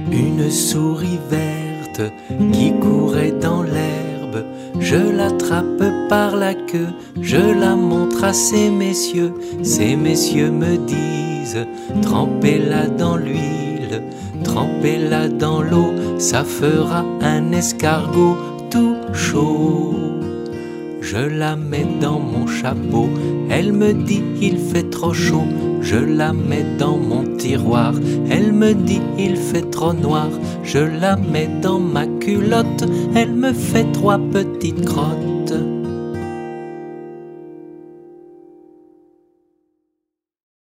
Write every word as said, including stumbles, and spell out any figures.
Une souris verte qui courait dans l'herbe, je l'attrape par la queue, je la montre à ces messieurs. Ces messieurs me disent, trempez-la dans l'huile, trempez-la dans l'eau, ça fera un escargot tout chaud. Je la mets dans mon chapeau, elle me dit il fait trop chaud. Je la mets dans mon tiroir, elle me dit il fait trop noir. Je la mets dans ma culotte, elle me fait trois petites crottes.